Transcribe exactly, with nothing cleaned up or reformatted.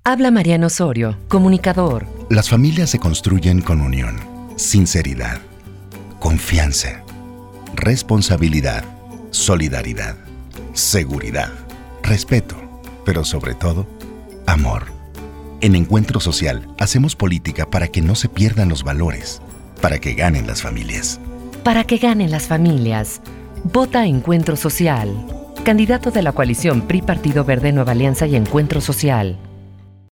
Habla Mariano Osorio, comunicador. Las familias se construyen con unión, sinceridad, confianza, responsabilidad, solidaridad, seguridad, respeto, pero sobre todo, amor. En Encuentro Social hacemos política para que no se pierdan los valores, para que ganen las familias. Para que ganen las familias, vota Encuentro Social. Candidato de la coalición P R I Partido Verde Nueva Alianza y Encuentro Social.